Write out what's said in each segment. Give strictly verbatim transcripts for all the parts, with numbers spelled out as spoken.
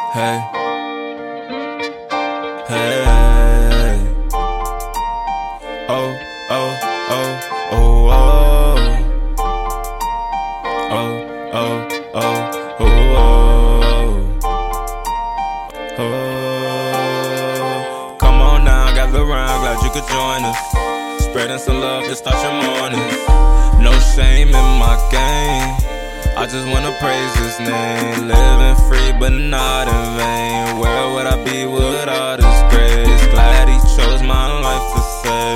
Hey, hey, oh, oh, oh, oh, oh, oh, oh, oh, oh, oh. Come on now, gather round, glad you could join us. Spreading some love to start your morning. No shame in my game. I just wanna praise his name. Living free but not in vain. Where would I be without his grace? Glad he chose my life to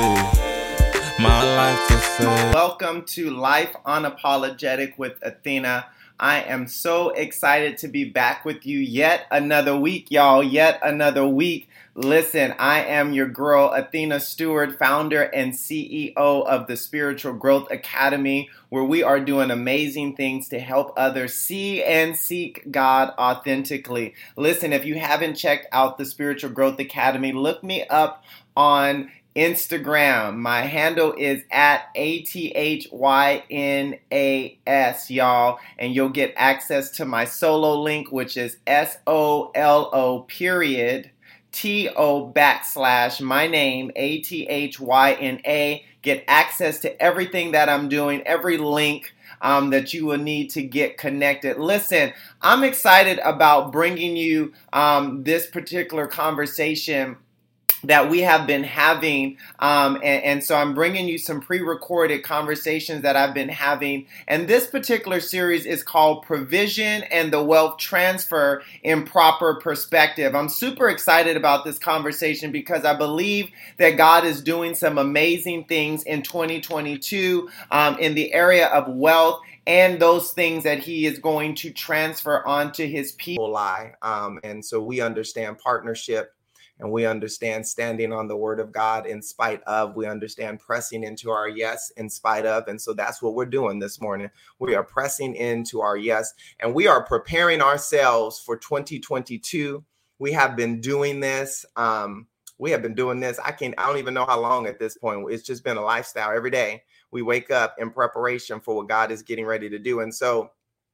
save. My life to save. Welcome to Life Unapologetic with Athena. I am so excited to be back with you yet another week, y'all. Yet another week. Listen, I am your girl, Athena Stewart, founder and C E O of the Spiritual Growth Academy, where we are doing amazing things to help others see and seek God authentically. Listen, if you haven't checked out the Spiritual Growth Academy, look me up on Instagram. My handle is at A T H Y N A S, y'all, and you'll get access to my solo link, which is S O L O period T O backslash my name, A T H Y N A. Get access to everything that I'm doing, every link um, that you will need to get connected. Listen, I'm excited about bringing you um, this particular conversation that we have been having, um, and, and so I'm bringing you some pre-recorded conversations that I've been having, and this particular series is called Provision and the Wealth Transfer in Proper Perspective. I'm super excited about this conversation because I believe that God is doing some amazing things in twenty twenty-two um, in the area of wealth and those things that he is going to transfer onto his people. Lie. Um, and so we understand partnership. And we understand standing on the word of God in spite of. We understand pressing into our yes in spite of. And so that's what we're doing this morning. We are pressing into our yes, and we are preparing ourselves for twenty twenty-two. We have been doing this. Um, we have been doing this. I can't, I don't even know how long at this point. It's just been a lifestyle. Every day we wake up in preparation for what God is getting ready to do. And so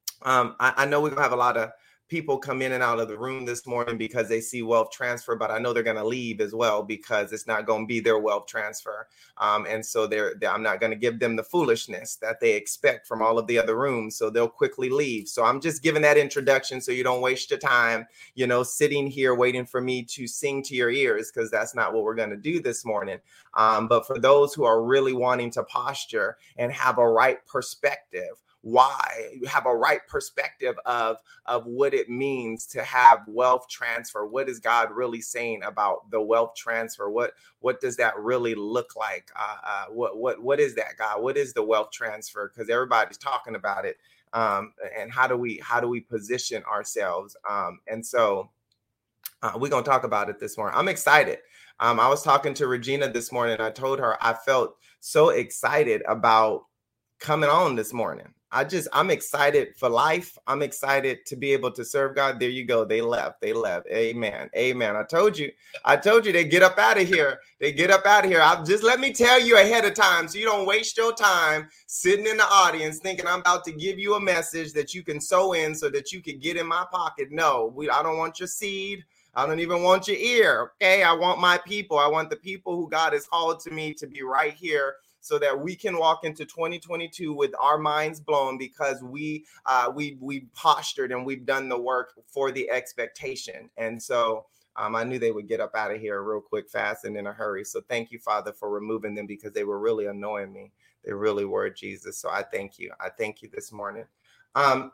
um, I, I know we're going to have a lot of people come in and out of the room this morning because they see wealth transfer, but I know they're going to leave as well because it's not going to be their wealth transfer. Um, and so they're, they're, I'm not going to give them the foolishness that they expect from all of the other rooms. So they'll quickly leave. So I'm just giving that introduction so you don't waste your time, you know, sitting here waiting for me to sing to your ears, because that's not what we're going to do this morning. Um, but for those who are really wanting to posture and have a right perspective, why you have a right perspective of, of what it means to have wealth transfer. What is God really saying about the wealth transfer? What, what does that really look like? Uh, uh, what, what, what is that, God? What is the wealth transfer? Because everybody's talking about it. Um, and how do we, how do we position ourselves? Um, and so uh, we're going to talk about it this morning. I'm excited. Um, I was talking to Regina this morning. I told her I felt so excited about coming on this morning. I just, I'm excited for life. I'm excited to be able to serve God. There you go. They left. They left. Amen. Amen. I told you, I told you they get up out of here. They get up out of here. I'll just let me tell you ahead of time so you don't waste your time sitting in the audience thinking I'm about to give you a message that you can sow in so that you can get in my pocket. No, we, I don't want your seed. I don't even want your ear. Okay. I want my people. I want the people who God has called to me to be right here, so that we can walk into twenty twenty-two with our minds blown because we uh, we we postured and we've done the work for the expectation. And so um, I knew they would get up out of here real quick, fast, and in a hurry. So thank you, Father, for removing them because they were really annoying me. They really were, Jesus. So I thank you. I thank you this morning. Um,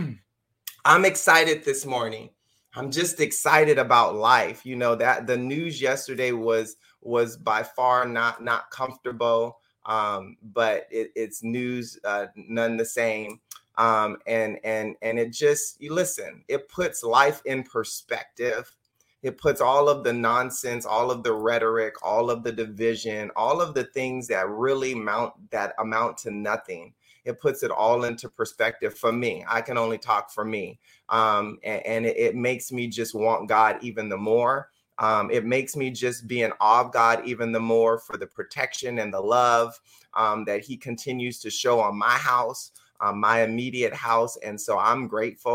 I'm excited this morning. I'm just excited about life. You know, that the news yesterday was was by far not not comfortable. Um, but it, it's news, uh, none the same. Um, and, and, and it just, you listen, it puts life in perspective. It puts all of the nonsense, all of the rhetoric, all of the division, all of the things that really mount that amount to nothing. It puts it all into perspective for me. I can only talk for me. Um, and, and it, it makes me just want God even the more. Um, it makes me just be in awe of God even the more for the protection and the love um, that he continues to show on my house, um, my immediate house. And so I'm grateful.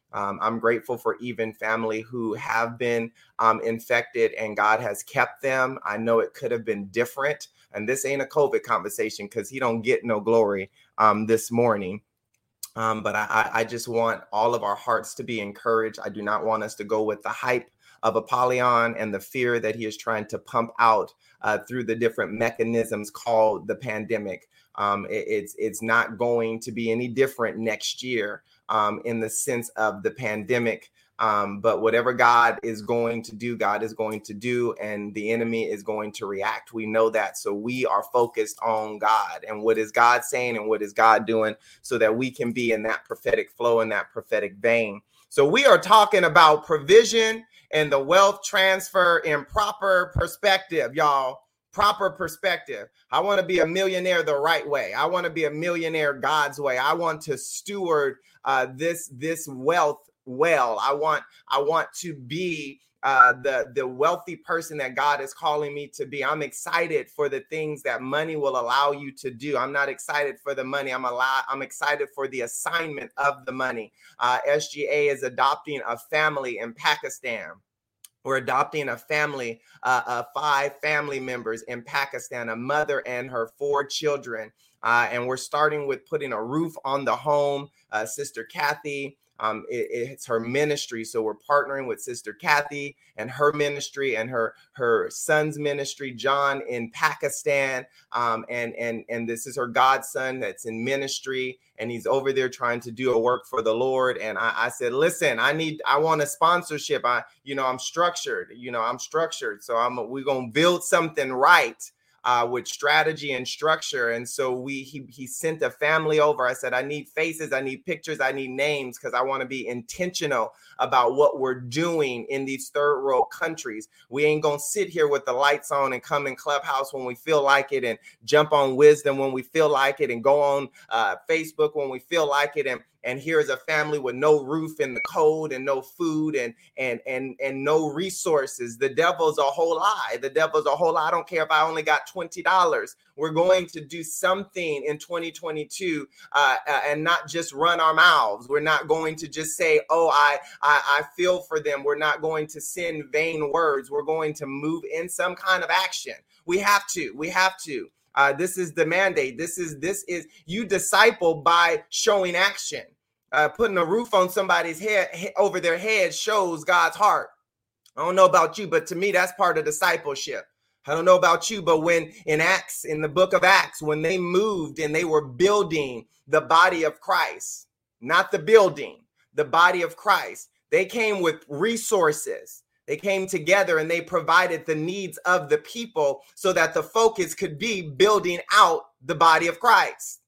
Um, I'm grateful for even family who have been um, infected and God has kept them. I know it could have been different. And this ain't a COVID conversation because he don't get no glory um, this morning. Um, but I, I just want all of our hearts to be encouraged. I do not want us to go with the hype of Apollyon and the fear that he is trying to pump out uh, through the different mechanisms called the pandemic. Um, it, it's it's not going to be any different next year um, in the sense of the pandemic. Um, but whatever God is going to do, God is going to do, and the enemy is going to react. We know that. So we are focused on God and what is God saying and what is God doing so that we can be in that prophetic flow, in that prophetic vein. So we are talking about provision and the wealth transfer in proper perspective, y'all. Proper perspective. I want to be a millionaire the right way. I want to be a millionaire God's way. I want to steward uh, this this wealth well. I want I want to be uh, the the wealthy person that God is calling me to be. I'm excited for the things that money will allow you to do. I'm not excited for the money. I'm allow, I'm excited for the assignment of the money. Uh, S G A is adopting a family in Pakistan. We're adopting a family, uh, uh, five family members in Pakistan, a mother and her four children. Uh, and we're starting with putting a roof on the home. Uh, Sister Kathy, um, it, it's her ministry. So we're partnering with Sister Kathy and her ministry and her her son's ministry, John, in Pakistan. Um, and, and, and this is her godson that's in ministry. And he's over there trying to do a work for the Lord. And I, I said, listen, I need, I want a sponsorship. I, you know, I'm structured, you know, I'm structured. So I'm, we're going to build something right uh, with strategy and structure. And so we, he, he sent a family over. I said, I need faces, I need pictures, I need names, because I want to be intentional about what we're doing in these third world countries. We ain't going to sit here with the lights on and come in Clubhouse when we feel like it and jump on Wisdom when we feel like it and go on uh, Facebook when we feel like it. And And here's a family with no roof in the cold and no food and and and and no resources. The devil's a whole lie. The devil's a whole lie. I don't care if I only got twenty dollars. We're going to do something in twenty twenty-two uh, uh, and not just run our mouths. We're not going to just say, oh, I, I I feel for them. We're not going to send vain words. We're going to move in some kind of action. We have to. We have to. Uh, this is the mandate. This is this is you disciple by showing action. Uh, putting a roof on somebody's head he, over their head shows God's heart. I don't know about you, but to me, that's part of discipleship. I don't know about you, but when in Acts, in the book of Acts, when they moved and they were building the body of Christ, not the building, the body of Christ, they came with resources. They came together and they provided the needs of the people so that the focus could be building out the body of Christ,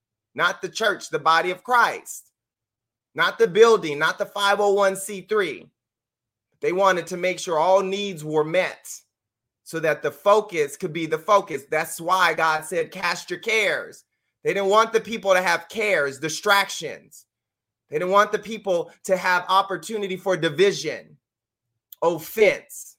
not the church, the body of Christ, not the building, not the five oh one c three. They wanted to make sure all needs were met so that the focus could be the focus. That's why God said, cast your cares. They didn't want the people to have cares, distractions. They didn't want the people to have opportunity for division, offense.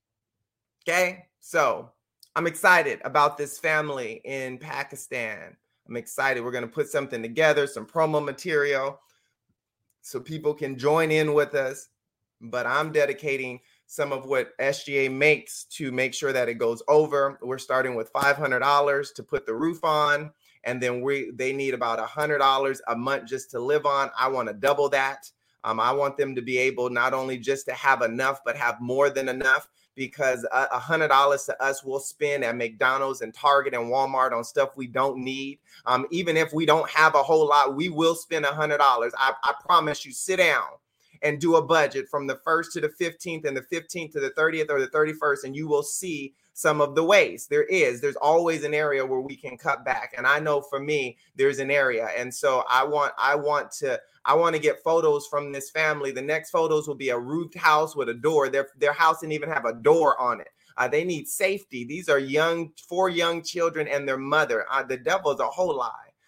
Okay, so I'm excited about this family in Pakistan. I'm excited. We're going to put something together, some promo material, so people can join in with us. But I'm dedicating some of what S G A makes to make sure that it goes over. We're starting with five hundred dollars to put the roof on. And then we they need about one hundred dollars a month just to live on. I want to double that. Um, I want them to be able not only just to have enough, but have more than enough, because one hundred dollars to us we'll spend at McDonald's and Target and Walmart on stuff we don't need. Um, even if we don't have a whole lot, we will spend one hundred dollars. I, I promise you, sit down and do a budget from the first to the fifteenth and the fifteenth to the thirtieth or the thirty-first, and you will see some of the ways. There is, there's always an area where we can cut back. And I know for me, there's an area. And so I want, I want to, I want to get photos from this family. The next photos will be a roofed house with a door. Their, their house didn't even have a door on it. Uh, they need safety. These are young, four young children and their mother. Uh, the devil is a whole lie.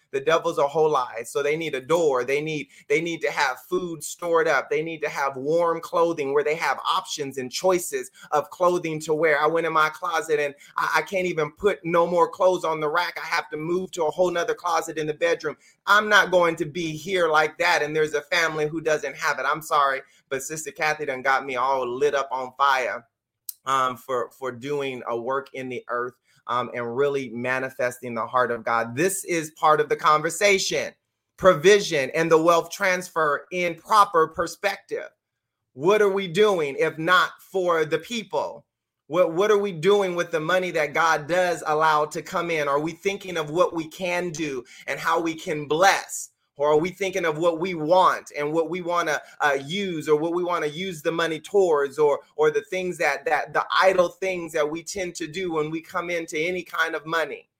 The devil's a whole lie. So they need a door. They need, they need to have food stored up. They need to have warm clothing where they have options and choices of clothing to wear. I went in my closet and I, I can't even put no more clothes on the rack. I have to move to a whole nother closet in the bedroom. I'm not going to be here like that. And there's a family who doesn't have it. I'm sorry, but Sister Kathy done got me all lit up on fire um, for, for doing a work in the earth. Um, and really manifesting the heart of God. This is part of the conversation, provision and the wealth transfer in proper perspective. What are we doing if not for the people? What, what are we doing with the money that God does allow to come in? Are we thinking of what we can do and how we can bless? Or are we thinking of what we want and what we want to uh, use, or what we want to use the money towards, or or the things that that the idle things that we tend to do when we come into any kind of money?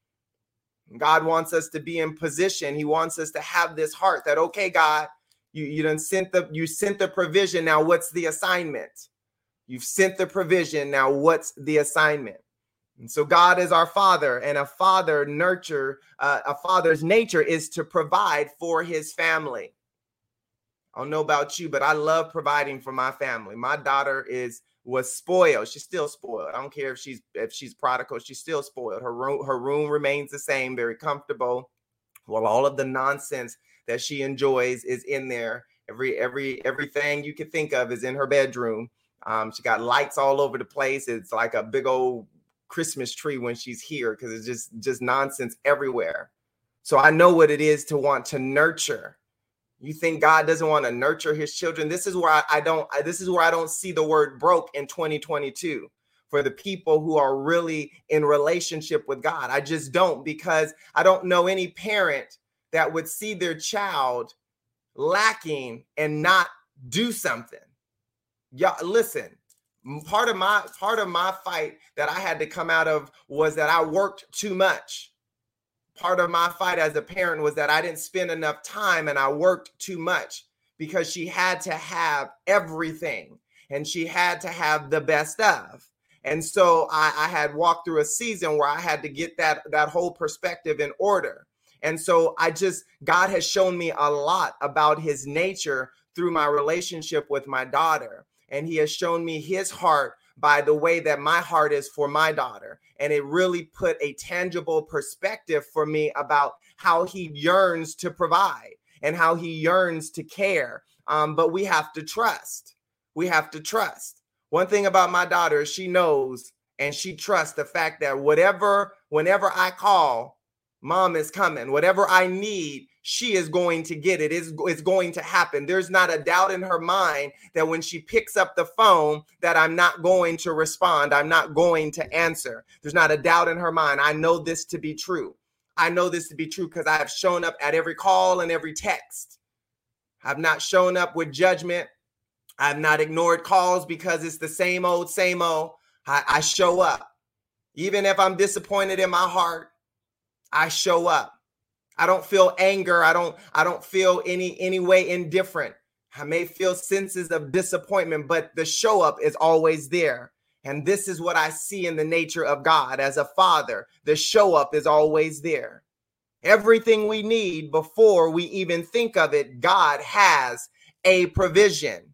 God wants us to be in position. He wants us to have this heart that, okay, God, you you done sent the you sent the provision. Now what's the assignment? You've sent the provision. Now what's the assignment? And so God is our Father, and a father nurture, uh, a father's nature is to provide for his family. I don't know about you, but I love providing for my family. My daughter is was spoiled. She's still spoiled. I don't care if she's if she's prodigal. She's still spoiled. Her room, her room remains the same, very comfortable. Well, all of the nonsense that she enjoys is in there. Every every everything you can think of is in her bedroom. Um, she got lights all over the place. It's like a big old Christmas tree when she's here, because it's just just nonsense everywhere. So I know what it is to want to nurture. You think God doesn't want to nurture his children? This is where I, I don't I, this is where I don't see the word broke in twenty twenty-two for the people who are really in relationship with God. I just don't, because I don't know any parent that would see their child lacking and not do something. Yeah, listen. Part of my part of my fight that I had to come out of was that I worked too much. Part of my fight as a parent was that I didn't spend enough time and I worked too much, because she had to have everything and she had to have the best of. And so I, I had walked through a season where I had to get that, that whole perspective in order. And so I just, God has shown me a lot about his nature through my relationship with my daughter. And he has shown me his heart by the way that my heart is for my daughter. And it really put a tangible perspective for me about how he yearns to provide and how he yearns to care. Um, but we have to trust. We have to trust. One thing about my daughter, she knows and she trusts the fact that whatever, whenever I call, mom is coming. Whatever I need, she is going to get it. It's, it's going to happen. There's not a doubt in her mind that when she picks up the phone that I'm not going to respond. I'm not going to answer. There's not a doubt in her mind. I know this to be true. I know this to be true because I have shown up at every call and every text. I've not shown up with judgment. I've not ignored calls because it's the same old, same old. I, I show up. Even if I'm disappointed in my heart, I show up. I don't feel anger. I don't, I don't feel any, any way indifferent. I may feel senses of disappointment, but the show up is always there. And this is what I see in the nature of God as a father. The show up is always there. Everything we need before we even think of it, God has a provision.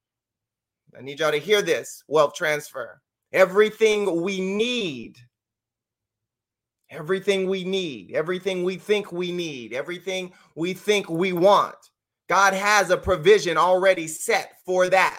I need y'all to hear this, wealth transfer. Everything we need. Everything we need, everything we think we need, everything we think we want. God has a provision already set for that.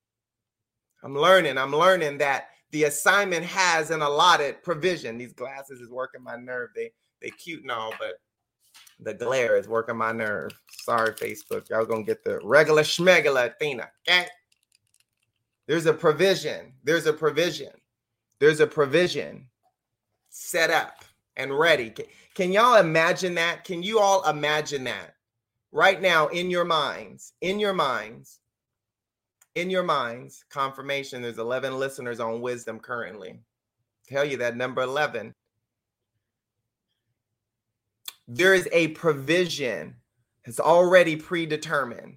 I'm learning, I'm learning that the assignment has an allotted provision. These glasses is working my nerve. They they cute and all, but the glare is working my nerve. Sorry, Facebook. Y'all gonna get the regular schmegula Athena, okay? There's a provision. There's a provision. There's a provision set up and ready. Can, can y'all imagine that? Can you all imagine that right now in your minds, in your minds, in your minds? Confirmation. There's eleven listeners on Wisdom currently. Tell you that number eleven. There is a provision. It's already predetermined.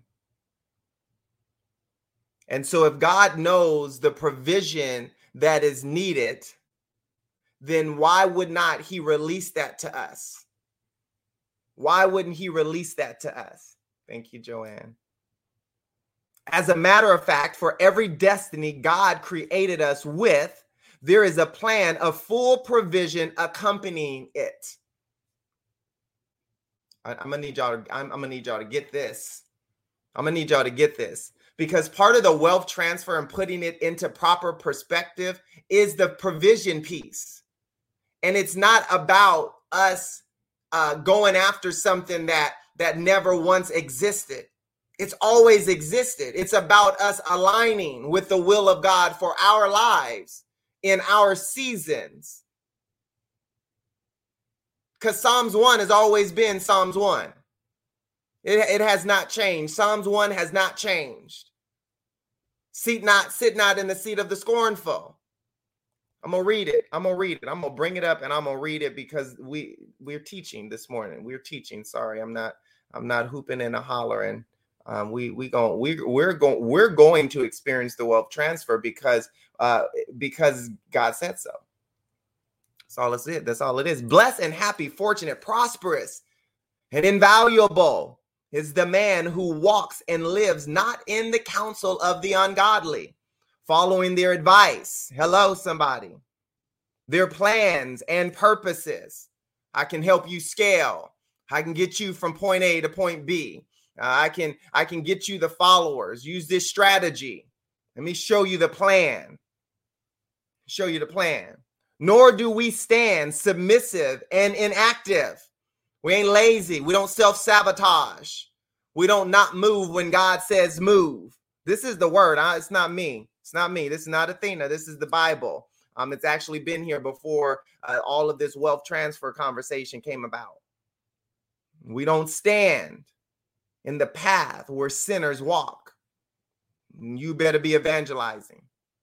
And so if God knows the provision that is needed, then why would not he release that to us? Why wouldn't he release that to us? Thank you, Joanne. As a matter of fact, for every destiny God created us with, there is a plan of full provision accompanying it. I, I'm gonna need y'all to, I'm, I'm gonna need y'all to get this. I'm gonna need y'all to get this, because part of the wealth transfer and putting it into proper perspective is the provision piece. And it's not about us uh, going after something that that never once existed. It's always existed. It's about us aligning with the will of God for our lives in our seasons. Because Psalms one has always been Psalms one. It, it has not changed. Psalms one has not changed. Seat not, sit not in the seat of the scornful. I'm going to read it. I'm going to read it. I'm going to bring it up and I'm going to read it because we, we're teaching this morning. We're teaching. Sorry, I'm not, I'm not hooping and a hollering. Um, we we going we we're going we're going to experience the wealth transfer because uh because God said so. That's all it's it. That's all it is. Blessed and happy, fortunate, prosperous, and invaluable is the man who walks and lives not in the counsel of the ungodly, following their advice. Hello, somebody. Their plans and purposes. I can help you scale. I can get you from point A to point B. Uh, I can I can get you the followers. Use this strategy. Let me show you the plan. Show you the plan. Nor do we stand submissive and inactive. We ain't lazy. We don't self-sabotage. We don't not move when God says move. This is the word. Huh? It's not me. It's not me. This is not Athena. This is the Bible. Um, it's actually been here before uh, all of this wealth transfer conversation came about. We don't stand in the path where sinners walk. You better be evangelizing.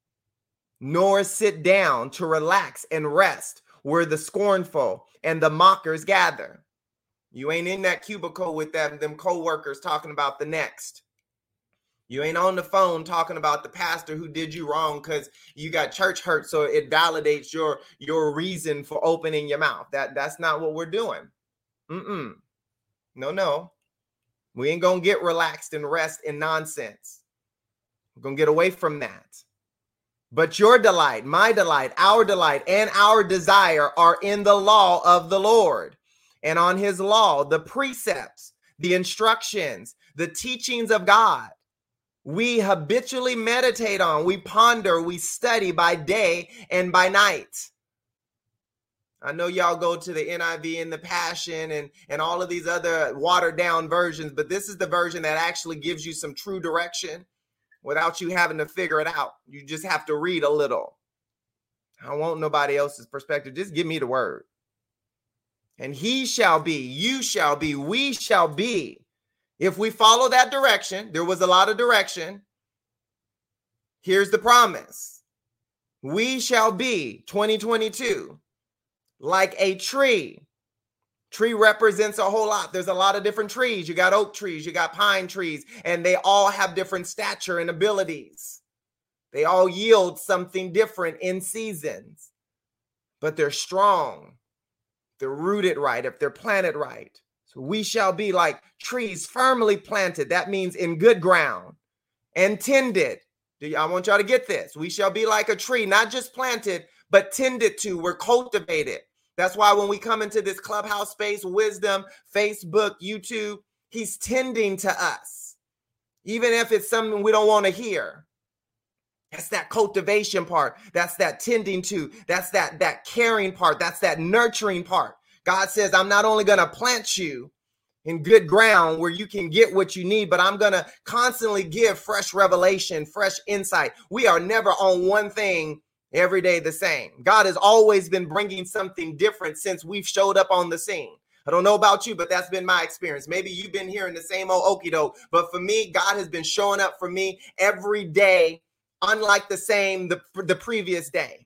Nor sit down to relax and rest where the scornful and the mockers gather. You ain't in that cubicle with them, them co-workers talking about the next. You ain't on the phone talking about the pastor who did you wrong because you got church hurt, so it validates your, your reason for opening your mouth. That, that's not what we're doing. Mm-mm. No, no. We ain't going to get relaxed and rest in nonsense. We're going to get away from that. But your delight, my delight, our delight, and our desire are in the law of the Lord. And on his law, the precepts, the instructions, the teachings of God, we habitually meditate on, we ponder, we study by day and by night. I know y'all go to the N I V and the Passion and, and all of these other watered down versions, but this is the version that actually gives you some true direction without you having to figure it out. You just have to read a little. I don't want nobody else's perspective. Just give me the word. And he shall be, you shall be, we shall be. If we follow that direction, there was a lot of direction. Here's the promise. We shall be, twenty twenty-two. Like a tree. Tree represents a whole lot. There's a lot of different trees. You got oak trees, you got pine trees, and they all have different stature and abilities. They all yield something different in seasons, but they're strong. They're rooted right, if they're planted right. So we shall be like trees firmly planted. That means in good ground and tended. I want y'all to get this. We shall be like a tree, not just planted, but tended to. We're cultivated. That's why when we come into this Clubhouse space, Wisdom, Facebook, YouTube, he's tending to us, even if it's something we don't want to hear. That's that cultivation part. That's that tending to. That's that, that caring part. That's that nurturing part. God says, I'm not only going to plant you in good ground where you can get what you need, but I'm going to constantly give fresh revelation, fresh insight. We are never on one thing every day the same. God has always been bringing something different since we've showed up on the scene. I don't know about you, but that's been my experience. Maybe you've been hearing the same old okie doke, but for me, God has been showing up for me every day, unlike the same the, the previous day.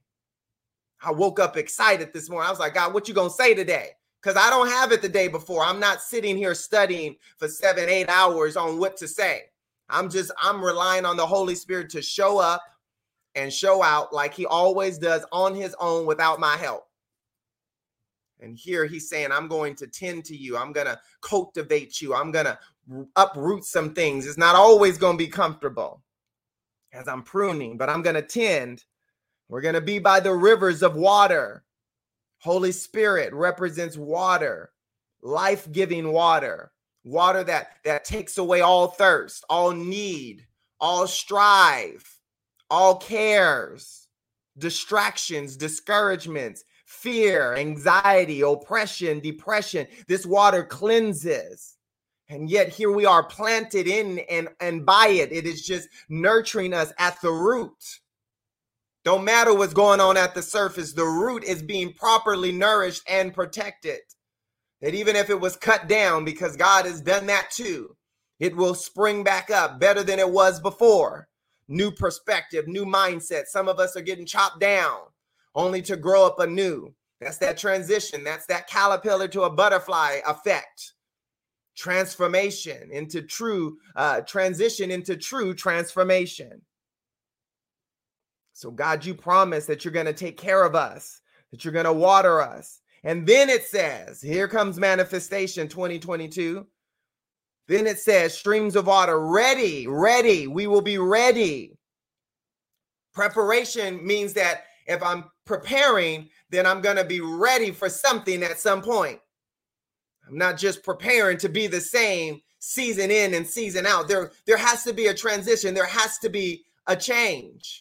I woke up excited this morning. I was like, God, what you gonna say today? Because I don't have it the day before. I'm not sitting here studying for seven, eight hours on what to say. I'm just, I'm relying on the Holy Spirit to show up and show out like he always does on his own without my help. And here he's saying, I'm going to tend to you. I'm going to cultivate you. I'm going to uproot some things. It's not always going to be comfortable as I'm pruning, but I'm going to tend. We're going to be by the rivers of water. Holy Spirit represents water, life-giving water, water that, that takes away all thirst, all need, all strive, all cares, distractions, discouragements, fear, anxiety, oppression, depression. This water cleanses. And yet here we are planted in and, and by it. It is just nurturing us at the root. Don't matter what's going on at the surface. The root is being properly nourished and protected. That even if it was cut down, because God has done that too, it will spring back up better than it was before. New perspective, new mindset. Some of us are getting chopped down only to grow up anew. That's that transition. That's that caterpillar to a butterfly effect. Transformation into true, uh, transition into true transformation. So God, you promise that you're going to take care of us, that you're going to water us. And then it says, here comes manifestation twenty twenty-two. Then it says streams of water, ready, ready. We will be ready. Preparation means that if I'm preparing, then I'm going to be ready for something at some point. I'm not just preparing to be the same season in and season out. There, there has to be a transition. There has to be a change.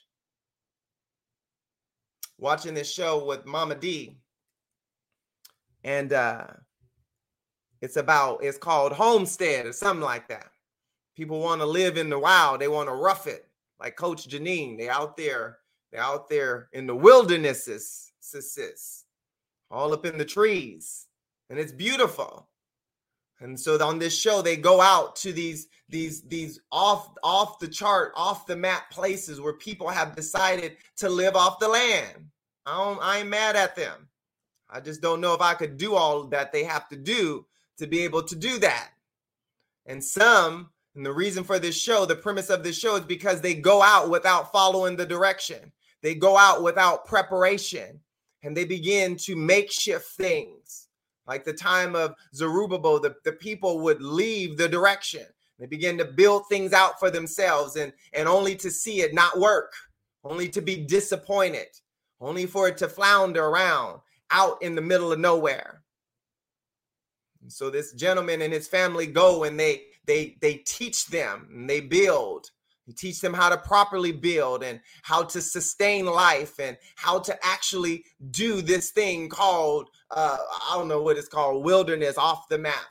Watching this show with Mama D. And uh, it's about, it's called Homestead or something like that. People want to live in the wild. They want to rough it. Like Coach Janine, they out there, they're out there in the wildernesses, all up in the trees. And it's beautiful. And so on this show, they go out to these, these, these off, off the chart, off the map places where people have decided to live off the land. I don't, I ain't mad at them. I just don't know if I could do all that they have to do to be able to do that. And some, and the reason for this show, the premise of this show is because they go out without following the direction. They go out without preparation and they begin to makeshift things. Like the time of Zerubbabel, the, the people would leave the direction. They begin to build things out for themselves and, and only to see it not work, only to be disappointed, only for it to flounder around out in the middle of nowhere. And so this gentleman and his family go and they they they teach them and they build. They teach them how to properly build and how to sustain life and how to actually do this thing called, uh, I don't know what it's called, wilderness off the map.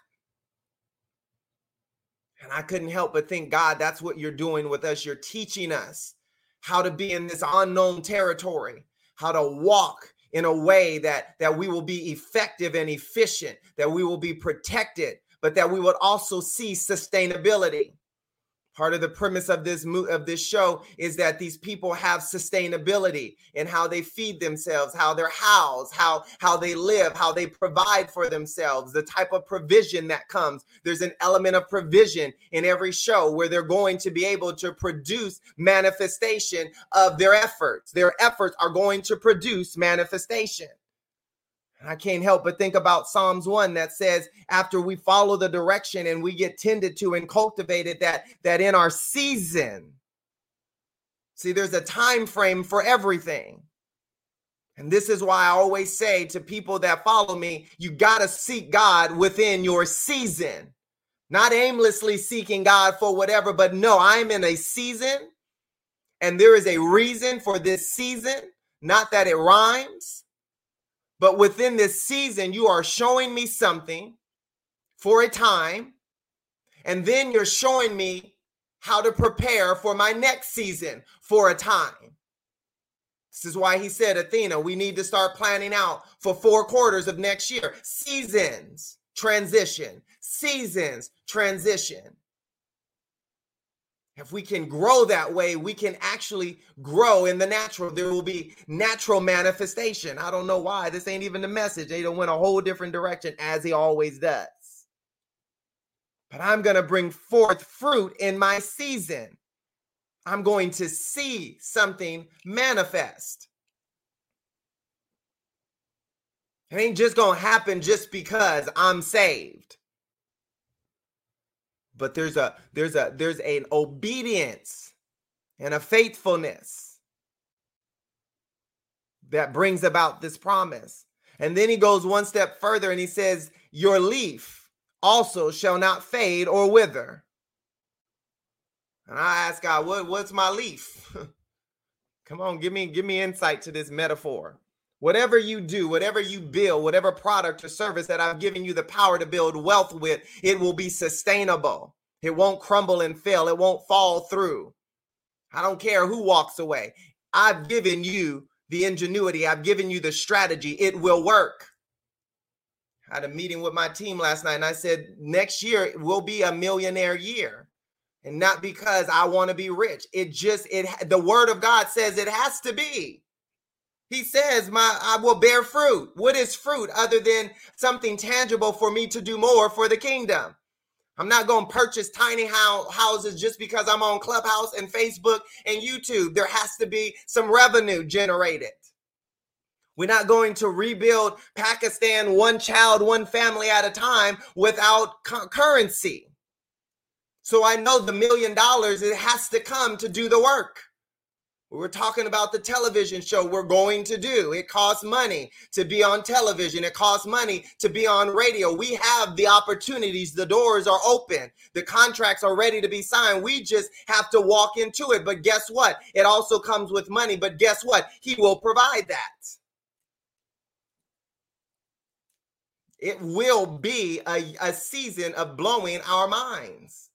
And I couldn't help but think, God, that's what you're doing with us. You're teaching us how to be in this unknown territory, how to walk in a way that, that we will be effective and efficient, that we will be protected, but that we would also see sustainability. Part of the premise of this of this show is that these people have sustainability in how they feed themselves, how they're housed, how, how they live, how they provide for themselves, the type of provision that comes. There's an element of provision in every show where they're going to be able to produce manifestation of their efforts. Their efforts are going to produce manifestation. I can't help but think about Psalms one that says after we follow the direction and we get tended to and cultivated, that, that in our season, see, there's a time frame for everything. And this is why I always say to people that follow me, you got to seek God within your season, not aimlessly seeking God for whatever, but no, I'm in a season and there is a reason for this season, not that it rhymes. But within this season, you are showing me something for a time, and then you're showing me how to prepare for my next season for a time. This is why he said, Athena, we need to start planning out for four quarters of next year. Seasons, transition, seasons, transition. If we can grow that way, we can actually grow in the natural. There will be natural manifestation. I don't know why. This ain't even the message. They don't went a whole different direction as he always does. But I'm going to bring forth fruit in my season. I'm going to see something manifest. It ain't just going to happen just because I'm saved. But there's a there's a there's an obedience and a faithfulness that brings about this promise. And then he goes one step further and he says, your leaf also shall not fade or wither. And I ask God, what, what's my leaf? Come on, give me, give me insight to this metaphor. Whatever you do, whatever you build, whatever product or service that I've given you the power to build wealth with, it will be sustainable. It won't crumble and fail. It won't fall through. I don't care who walks away. I've given you the ingenuity. I've given you the strategy. It will work. I had a meeting with my team last night and I said, next year will be a millionaire year. And not because I want to be rich. It just, it the word of God says it has to be. He says, "My I will bear fruit." What is fruit other than something tangible for me to do more for the kingdom? I'm not going to purchase tiny houses just because I'm on Clubhouse and Facebook and YouTube. There has to be some revenue generated. We're not going to rebuild Pakistan one child, one family at a time without cu- currency. So I know the million dollars, it has to come to do the work. We're talking about the television show we're going to do. It costs money to be on television. It costs money to be on radio. We have the opportunities. The doors are open. The contracts are ready to be signed. We just have to walk into it. But guess what? It also comes with money. But guess what? He will provide that. It will be a, a season of blowing our minds.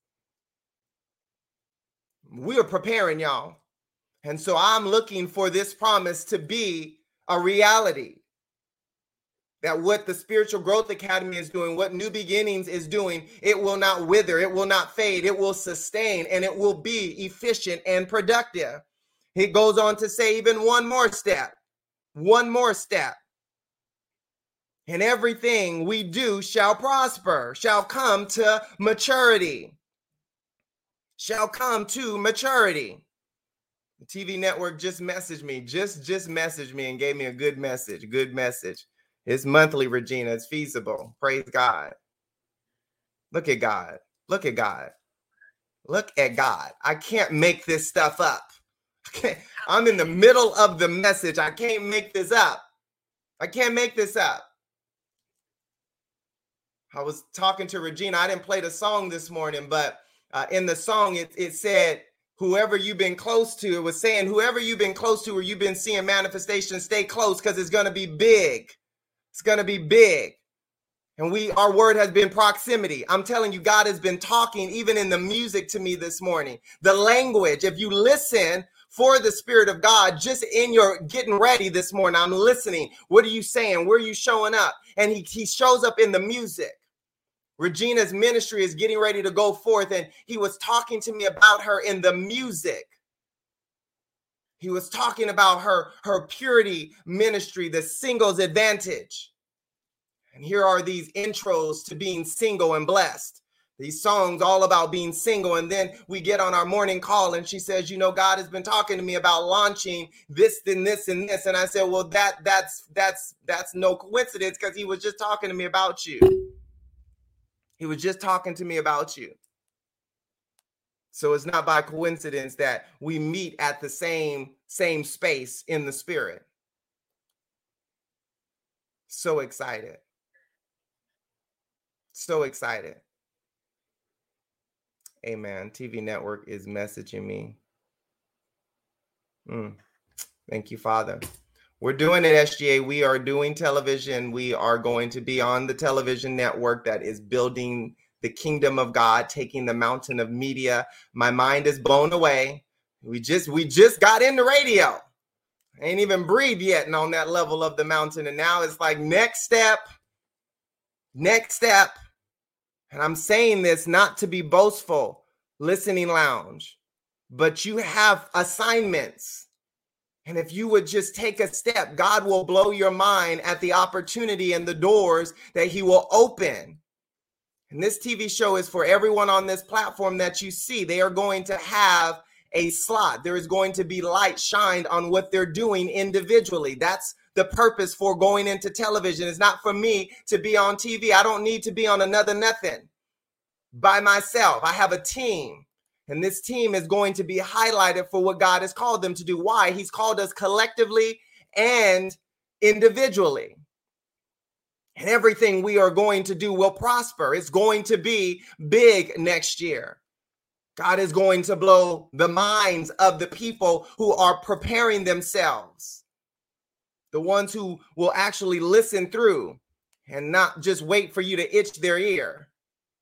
We are preparing, y'all. And so I'm looking for this promise to be a reality. That what the Spiritual Growth Academy is doing, what New Beginnings is doing, it will not wither, it will not fade, it will sustain, and it will be efficient and productive. He goes on to say even one more step, one more step. And everything we do shall prosper, shall come to maturity. Shall come to maturity. The T V network just messaged me, just, just messaged me and gave me a good message, good message. It's monthly, Regina. It's feasible. Praise God. Look at God. Look at God. Look at God. I can't make this stuff up. Okay. I'm in the middle of the message. I can't make this up. I can't make this up. I was talking to Regina. I didn't play the song this morning, but uh, in the song, it, it said, whoever you've been close to, it was saying, whoever you've been close to or you've been seeing manifestation, stay close because it's going to be big. It's going to be big. And we, our word has been proximity. I'm telling you, God has been talking even in the music to me this morning. The language, if you listen for the Spirit of God, just in your getting ready this morning, I'm listening. What are you saying? Where are you showing up? And he, he shows up in the music. Regina's ministry is getting ready to go forth, and he was talking to me about her in the music. He was talking about her, her purity ministry, the singles advantage. And here are these intros to being single and blessed. These songs all about being single. And then we get on our morning call and she says, you know, God has been talking to me about launching this, then this, and this. And I said, well, that that's that's that's no coincidence because he was just talking to me about you. He was just talking to me about you. So it's not by coincidence that we meet at the same, same space in the spirit. So excited. So excited. Amen. T V network is messaging me. Mm. Thank you, Father. We're doing it, S G A. We are doing television. We are going to be on the television network that is building the kingdom of God, taking the mountain of media. My mind is blown away. We just we just got into radio. I ain't even breathed yet and on that level of the mountain. And now it's like next step, next step. And I'm saying this not to be boastful, listening lounge, but you have assignments. And if you would just take a step, God will blow your mind at the opportunity and the doors that he will open. And this T V show is for everyone on this platform that you see. They are going to have a slot. There is going to be light shined on what they're doing individually. That's the purpose for going into television. It's not for me to be on T V. I don't need to be on another nothing by myself. I have a team, and this team is going to be highlighted for what God has called them to do. Why? He's called us collectively and individually. And everything we are going to do will prosper. It's going to be big next year. God is going to blow the minds of the people who are preparing themselves. The ones who will actually listen through and not just wait for you to itch their ear.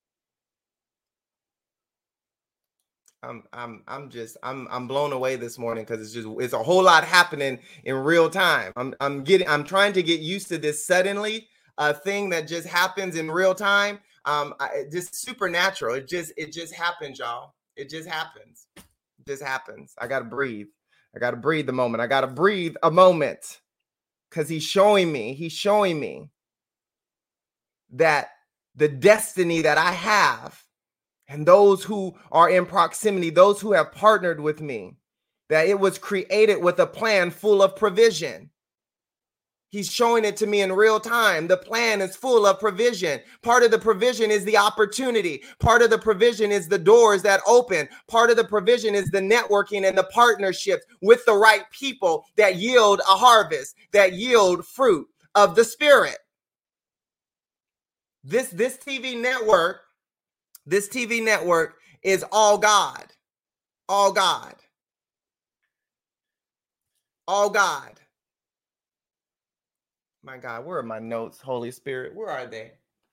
I'm I'm I'm just I'm I'm blown away this morning because it's just it's a whole lot happening in real time. I'm I'm getting I'm trying to get used to this suddenly uh thing that just happens in real time. Um, I, just supernatural. It just it just happens, y'all. It just happens. It just happens. I gotta breathe. I gotta breathe the moment. I gotta breathe a moment because he's showing me. He's showing me that the destiny that I have. And those who are in proximity, those who have partnered with me, that it was created with a plan full of provision. He's showing it to me in real time. The plan is full of provision. Part of the provision is the opportunity. Part of the provision is the doors that open. Part of the provision is the networking and the partnerships with the right people that yield a harvest, that yield fruit of the Spirit. This, this T V network This T V network is all God, all God, all God. My God, where are my notes, Holy Spirit? Where are they?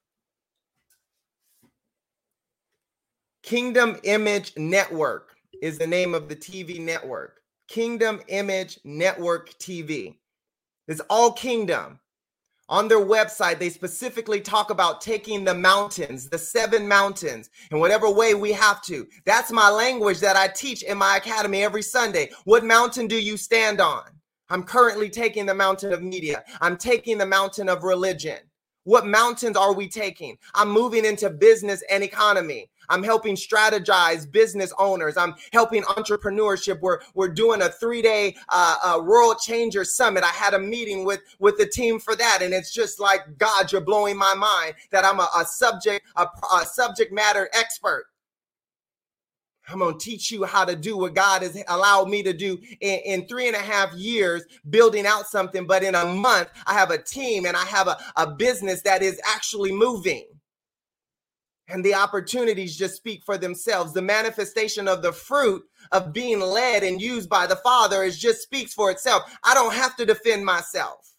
Kingdom Image Network is the name of the T V network. Kingdom Image Network T V. It's all kingdom. On their website, they specifically talk about taking the mountains, the seven mountains, in whatever way we have to. That's my language that I teach in my academy every Sunday. What mountain do you stand on? I'm currently taking the mountain of media. I'm taking the mountain of religion. What mountains are we taking? I'm moving into business and economy. I'm helping strategize business owners. I'm helping entrepreneurship. We're, we're doing a three-day uh, uh, World Changer Summit. I had a meeting with, with the team for that, and it's just like, God, you're blowing my mind that I'm a, a subject a, a subject matter expert. I'm going to teach you how to do what God has allowed me to do in, in three and a half years, building out something. But in a month, I have a team and I have a, a business that is actually moving. And the opportunities just speak for themselves. The manifestation of the fruit of being led and used by the Father is just speaks for itself. I don't have to defend myself.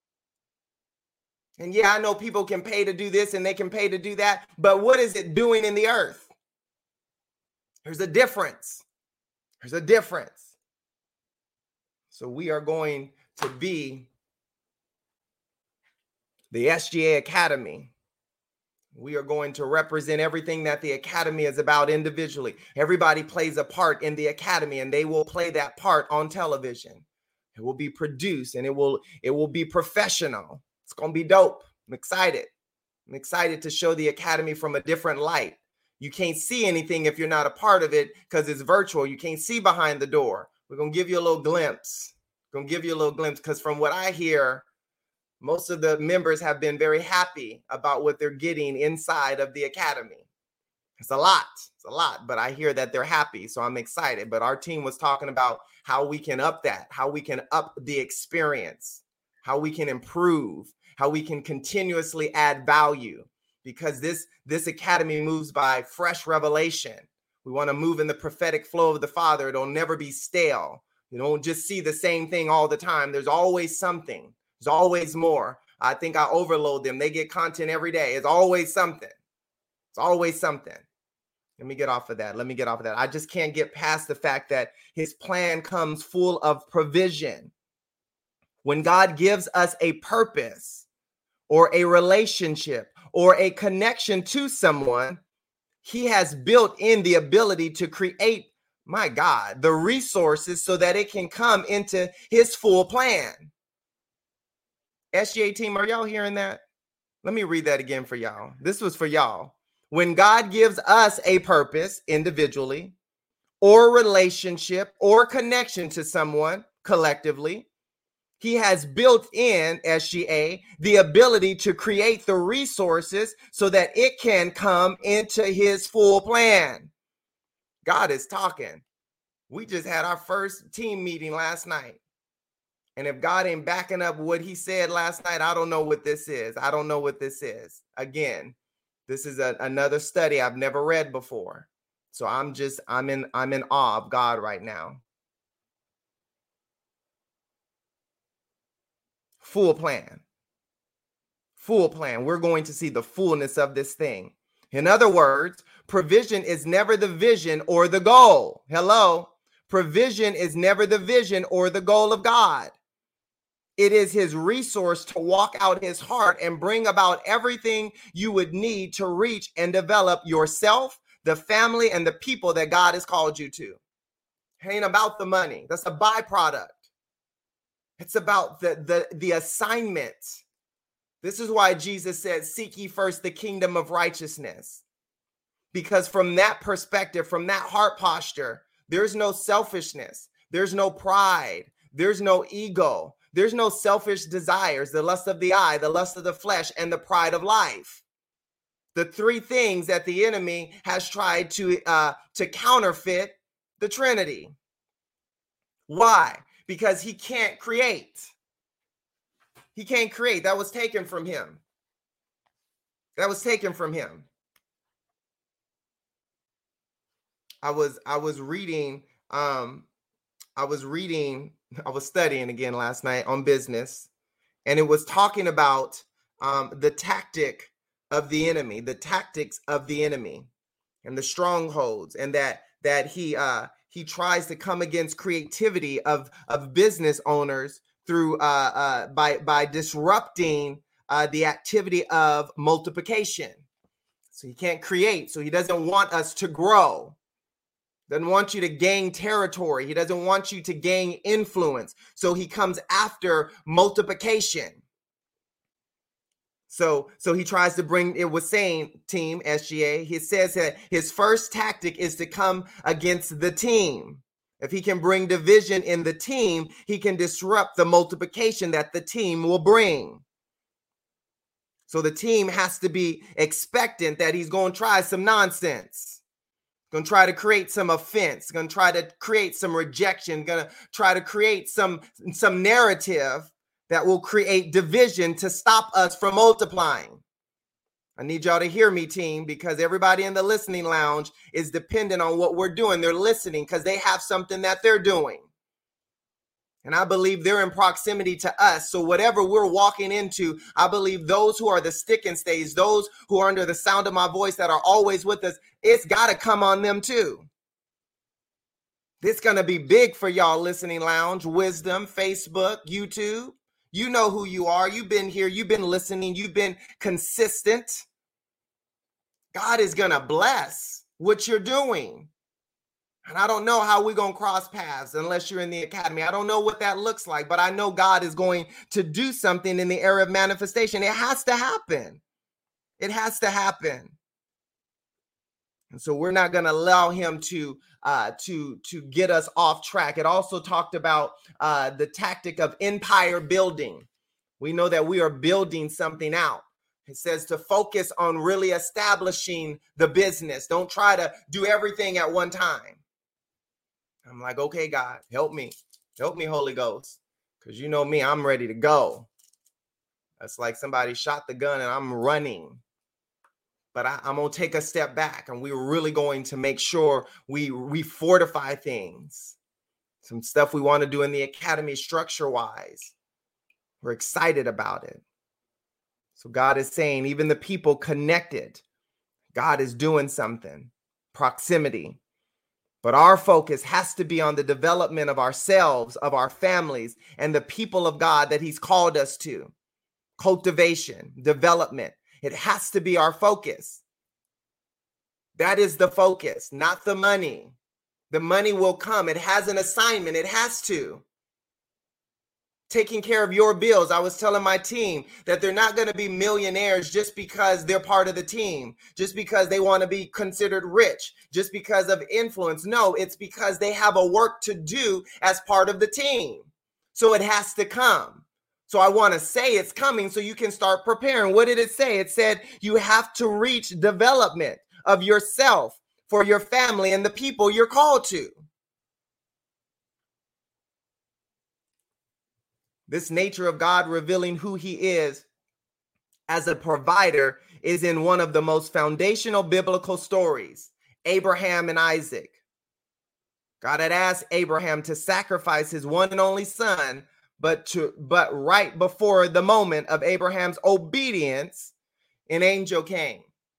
And yeah, I know people can pay to do this and they can pay to do that. But what is it doing in the earth? There's a difference. There's a difference. So we are going to be the S G A Academy. We are going to represent everything that the academy is about individually. Everybody plays a part in the academy, and they will play that part on television. It will be produced, and it will it will be professional. It's going to be dope. I'm excited. I'm excited to show the academy from a different light. You can't see anything if you're not a part of it because it's virtual. You can't see behind the door. We're going to give you a little glimpse. We're going to give you a little glimpse because from what I hear, most of the members have been very happy about what they're getting inside of the academy. It's a lot. It's a lot, but I hear that they're happy, so I'm excited. But our team was talking about how we can up that, how we can up the experience, how we can improve, how we can continuously add value. Because this, this academy moves by fresh revelation. We want to move in the prophetic flow of the Father. It'll never be stale. You don't just see the same thing all the time. There's always something. There's always more. I think I overload them. They get content every day. It's always something. It's always something. Let me get off of that. Let me get off of that. I just can't get past the fact that his plan comes full of provision. When God gives us a purpose or a relationship, or a connection to someone, he has built in the ability to create, my God, the resources so that it can come into his full plan. S G A team, are y'all hearing that? Let me read that again for y'all. This was for y'all. When God gives us a purpose individually, or relationship, or connection to someone collectively, he has built in, S G A, the ability to create the resources so that it can come into his full plan. God is talking. We just had our first team meeting last night. And if God ain't backing up what he said last night, I don't know what this is. I don't know what this is. Again, this is a, another study I've never read before. So I'm just, I'm in, I'm in awe of God right now. Full plan. Full plan. We're going to see the fullness of this thing. In other words, provision is never the vision or the goal. Hello. Provision is never the vision or the goal of God. It is his resource to walk out his heart and bring about everything you would need to reach and develop yourself, the family, and the people that God has called you to. It ain't about the money. That's a byproduct. It's about the, the, the assignment. This is why Jesus said, seek ye first the kingdom of righteousness. Because from that perspective, from that heart posture, there's no selfishness. There's no pride. There's no ego. There's no selfish desires, the lust of the eye, the lust of the flesh, and the pride of life. The three things that the enemy has tried to, uh, to counterfeit the Trinity. Why? Because he can't create. He can't create. That was taken from him. That was taken from him. I was I was reading um I was reading I was studying again last night on business, and it was talking about um the tactic of the enemy, the tactics of the enemy and the strongholds, and that that he uh he tries to come against creativity of of business owners through uh uh by by disrupting uh the activity of multiplication. So he can't create, so he doesn't want us to grow. Doesn't want you to gain territory. He doesn't want you to gain influence. So he comes after multiplication. So, so he tries to bring, it was saying, team, S G A, he says that his first tactic is to come against the team. If he can bring division in the team, he can disrupt the multiplication that the team will bring. So the team has to be expectant that he's going to try some nonsense. Going to try to create some offense, going to try to create some rejection, going to try to create some, some narrative that will create division to stop us from multiplying. I need y'all to hear me, team, because everybody in the listening lounge is dependent on what we're doing. They're listening because they have something that they're doing. And I believe they're in proximity to us. So whatever we're walking into, I believe those who are the stick and stays, those who are under the sound of my voice that are always with us, it's got to come on them too. This is going to be big for y'all listening lounge, Wisdom, Facebook, YouTube. You know who you are. You've been here. You've been listening. You've been consistent. God is going to bless what you're doing. And I don't know how we're going to cross paths unless you're in the academy. I don't know what that looks like, but I know God is going to do something in the area of manifestation. It has to happen. It has to happen. And so we're not going to allow him to, uh, to, to get us off track. It also talked about uh, the tactic of empire building. We know that we are building something out. It says to focus on really establishing the business. Don't try to do everything at one time. I'm like, okay, God, help me. Help me, Holy Ghost. Because you know me, I'm ready to go. That's like somebody shot the gun and I'm running. But I, I'm going to take a step back, and we're really going to make sure we, we fortify things. Some stuff we want to do in the academy structure-wise. We're excited about it. So God is saying, even the people connected, God is doing something. Proximity. But our focus has to be on the development of ourselves, of our families, and the people of God that he's called us to. Cultivation, development. It has to be our focus. That is the focus, not the money. The money will come. It has an assignment. It has to. Taking care of your bills. I was telling my team that they're not going to be millionaires just because they're part of the team, just because they want to be considered rich, just because of influence. No, it's because they have a work to do as part of the team. So it has to come. So I want to say it's coming so you can start preparing. What did it say? It said you have to reach development of yourself for your family and the people you're called to. This nature of God revealing who he is as a provider is in one of the most foundational biblical stories, Abraham and Isaac. God had asked Abraham to sacrifice his one and only son, but to but right before the moment of Abraham's obedience, an angel came.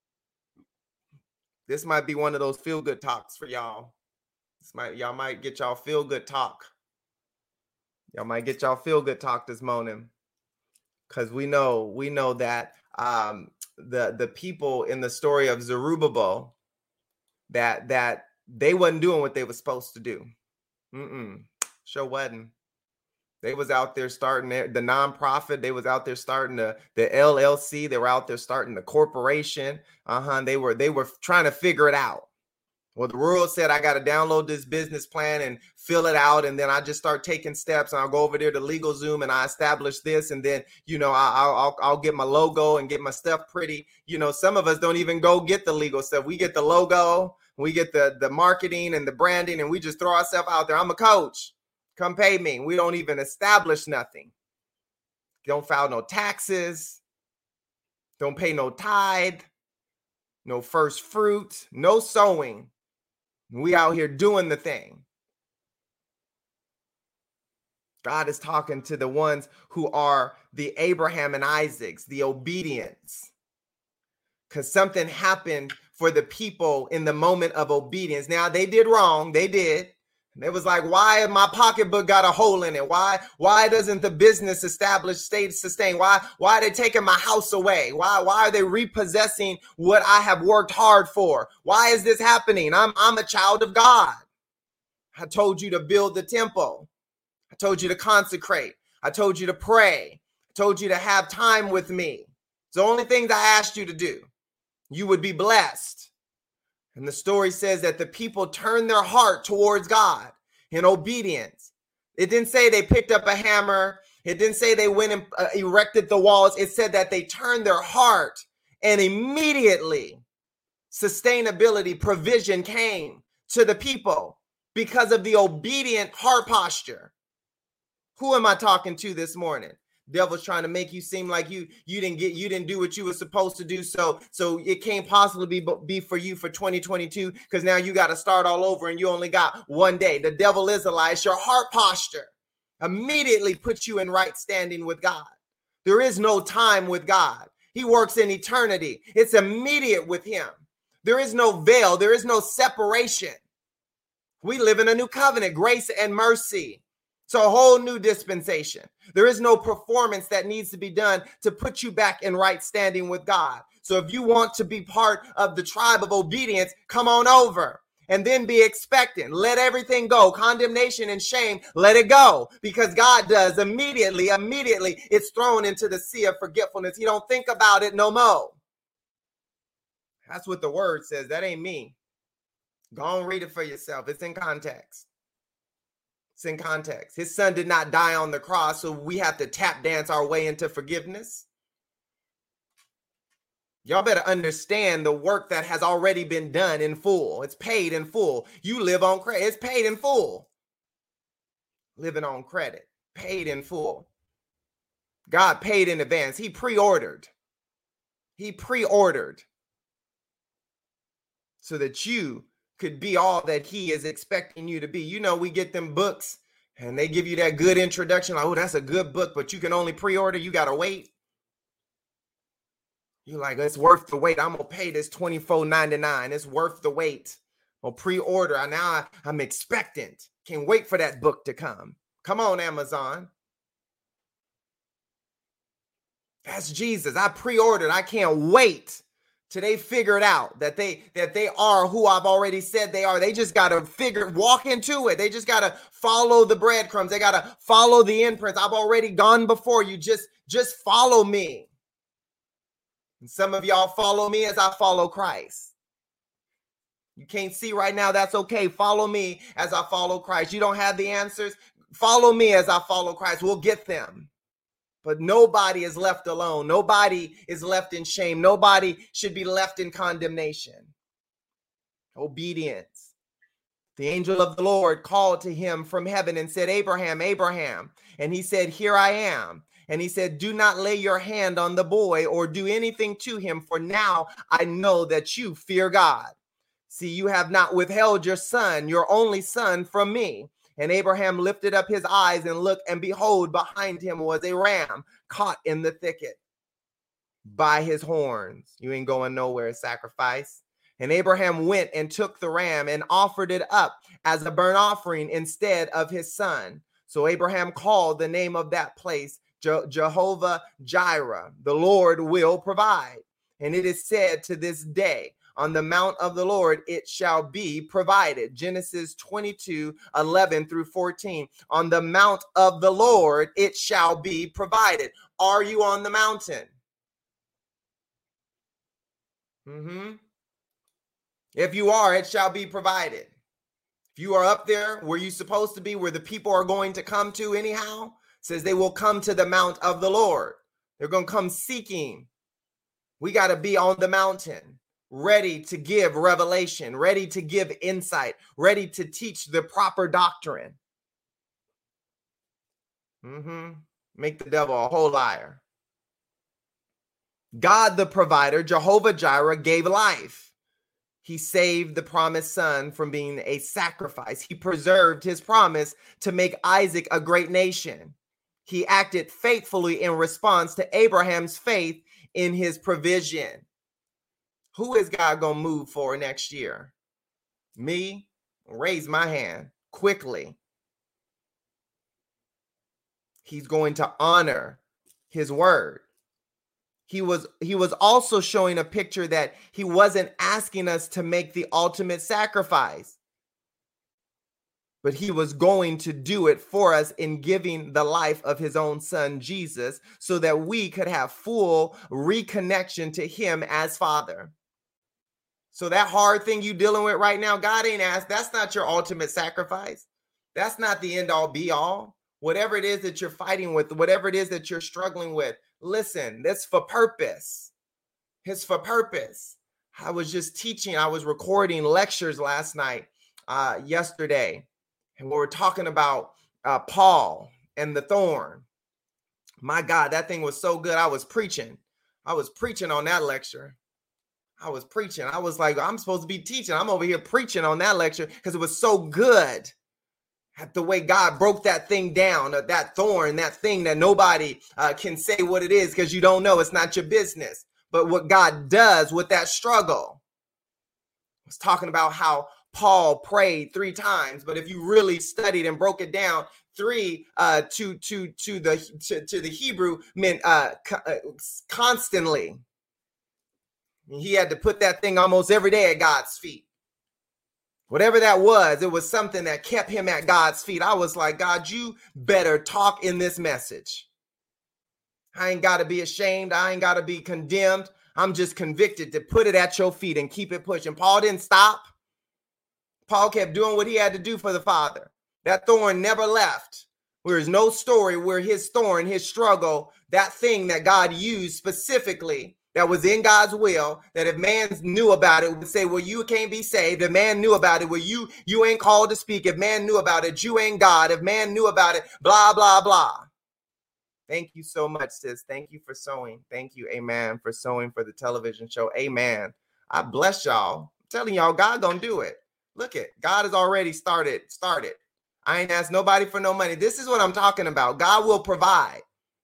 This might be one of those feel-good talks for y'all. This might y'all might get y'all feel-good talk. Y'all might get y'all feel-good talk this morning. Because we know, we know that um, the, the people in the story of Zerubbabel, that that they wasn't doing what they were supposed to do. Mm-mm. Sure wasn't. They was out there starting their, the nonprofit. They was out there starting the, the L L C. They were out there starting the corporation. Uh-huh. They were they were trying to figure it out. Well, the world said, I got to download this business plan and fill it out. And then I just start taking steps and I'll go over there to LegalZoom and I establish this. And then, you know, I'll, I'll, I'll get my logo and get my stuff pretty. You know, some of us don't even go get the legal stuff. We get the logo, we get the, the marketing and the branding, and we just throw ourselves out there. I'm a coach. Come pay me. We don't even establish nothing. Don't file no taxes. Don't pay no tithe. No first fruit. No sowing. We out here doing the thing. God is talking to the ones who are the Abraham and Isaacs, the obedience. Because something happened for the people in the moment of obedience. Now, they did wrong. They did. It was like, why my pocketbook got a hole in it? Why, why doesn't the business established stay sustained? Why, why are they taking my house away? Why, why are they repossessing what I have worked hard for? Why is this happening? I'm, I'm a child of God. I told you to build the temple. I told you to consecrate. I told you to pray. I told you to have time with me. It's the only things I asked you to do. You would be blessed. And the story says that the people turned their heart towards God in obedience. It didn't say they picked up a hammer. It didn't say they went and uh, erected the walls. It said that they turned their heart, and immediately sustainability, provision came to the people because of the obedient heart posture. Who am I talking to this morning? Devil's trying to make you seem like you you didn't get you didn't do what you were supposed to do, so so it can't possibly be be for you for twenty twenty-two, because now you got to start all over and you only got one day. The devil is a lie. It's your heart posture immediately puts you in right standing with God. There is no time with God. He works in eternity. It's immediate with him. There is no veil. There is no separation. We live in a new covenant, grace and mercy. It's a whole new dispensation. There is no performance that needs to be done to put you back in right standing with God. So if you want to be part of the tribe of obedience, come on over and then be expectant. Let everything go. Condemnation and shame, let it go, because God does immediately, immediately. It's thrown into the sea of forgetfulness. You don't think about it no more. That's what the word says. That ain't me. Go and read it for yourself. It's in context. It's in context. His son did not die on the cross, so we have to tap dance our way into forgiveness. Y'all better understand the work that has already been done in full. It's paid in full. You live on credit. It's paid in full. Living on credit. Paid in full. God paid in advance. He pre-ordered. He pre-ordered so that you could be all that he is expecting you to be. You know, we get them books and they give you that good introduction. Like, oh, that's a good book, but you can only pre-order. You got to wait. You're like, it's worth the wait. I'm going to pay this twenty-four ninety-nine. It's worth the wait. Or pre-order. Now I, I'm expectant. Can't wait for that book to come. Come on, Amazon. That's Jesus. I pre-ordered. I can't wait till they figure it out that they that they are who I've already said they are. They just got to figure, walk into it. They just got to follow the breadcrumbs. They got to follow the imprints. I've already gone before you. Just, just follow me. And some of y'all follow me as I follow Christ. You can't see right now. That's okay. Follow me as I follow Christ. You don't have the answers. follow me as I follow Christ. We'll get them. But nobody is left alone. Nobody is left in shame. Nobody should be left in condemnation. Obedience. The angel of the Lord called to him from heaven and said, Abraham, Abraham. And he said, here I am. And he said, do not lay your hand on the boy or do anything to him, for now I know that you fear God. See, you have not withheld your son, your only son, from me. And Abraham lifted up his eyes and looked, and behold, behind him was a ram caught in the thicket by his horns. You ain't going nowhere, sacrifice. And Abraham went and took the ram and offered it up as a burnt offering instead of his son. So Abraham called the name of that place Je- Jehovah Jireh, the Lord will provide. And it is said to this day, on the mount of the Lord it shall be provided. Genesis twenty-two, eleven through fourteen. On the mount of the Lord it shall be provided. Are you on the mountain? Mm-hmm. If you are, it shall be provided. If you are up there where you're supposed to be, where the people are going to come to anyhow, says they will come to the mount of the Lord. They're going to come seeking. We got to be on the mountain, ready to give revelation, ready to give insight, ready to teach the proper doctrine. Mm-hmm. Make the devil a whole liar. God, the provider, Jehovah Jireh, gave life. He saved the promised son from being a sacrifice. He preserved his promise to make Isaac a great nation. He acted faithfully in response to Abraham's faith in his provision. Who is God going to move for next year? Me? Raise my hand quickly. He's going to honor his word. He was, he was also showing a picture that he wasn't asking us to make the ultimate sacrifice, but he was going to do it for us in giving the life of his own son, Jesus, so that we could have full reconnection to him as Father. So that hard thing you dealing with right now, God ain't asked. That's not your ultimate sacrifice. That's not the end all be all. Whatever it is that you're fighting with, whatever it is that you're struggling with, listen, that's for purpose. It's for purpose. I was just teaching. I was recording lectures last night, uh, yesterday, and we were talking about uh, Paul and the thorn. My God, that thing was so good. I was preaching. I was preaching on that lecture. I was preaching. I was like, I'm supposed to be teaching. I'm over here preaching on that lecture because it was so good. At the way God broke that thing down, uh, that thorn, that thing that nobody uh, can say what it is because you don't know. It's not your business. But what God does with that struggle. I was talking about how Paul prayed three times, but if you really studied and broke it down, three uh, to to to the to, to the Hebrew meant uh, co- uh, constantly. He had to put that thing almost every day at God's feet. Whatever that was, it was something that kept him at God's feet. I was like, God, you better talk in this message. I ain't got to be ashamed. I ain't got to be condemned. I'm just convicted to put it at your feet and keep it pushing. Paul didn't stop. Paul kept doing what he had to do for the Father. That thorn never left. There's no story where his thorn, his struggle, that thing that God used specifically, that was in God's will, that if man knew about it, would say, well, you can't be saved. If man knew about it, well, you, you ain't called to speak. If man knew about it, you ain't God. If man knew about it, blah, blah, blah. Thank you so much, sis. Thank you for sewing. Thank you, amen, for sewing for the television show. Amen. I bless y'all. I'm telling y'all, God gonna do it. Look it. God has already started, started. I ain't asked nobody for no money. This is what I'm talking about. God will provide.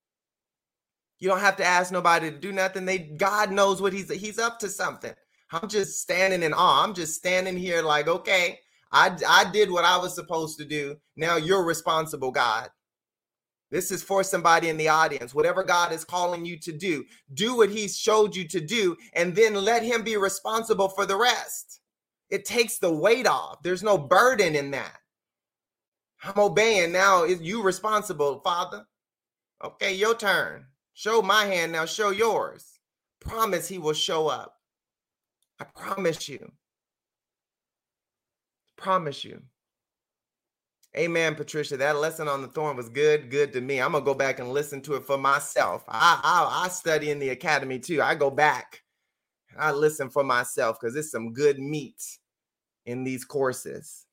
You don't have to ask nobody to do nothing. They, God knows what he's, he's up to something. I'm just standing in awe. I'm just standing here like, okay, I, I did what I was supposed to do. Now you're responsible, God. This is for somebody in the audience. Whatever God is calling you to do, do what he showed you to do, and then let him be responsible for the rest. It takes the weight off. There's no burden in that. I'm obeying now. Is you responsible, Father? Okay, your turn. Show my hand, now show yours. Promise he will show up. I promise you. Promise you. Amen, Patricia. That lesson on the thorn was good, good to me. I'm gonna go back and listen to it for myself. I I, I study in the academy too. I go back, I listen for myself because there's some good meat in these courses.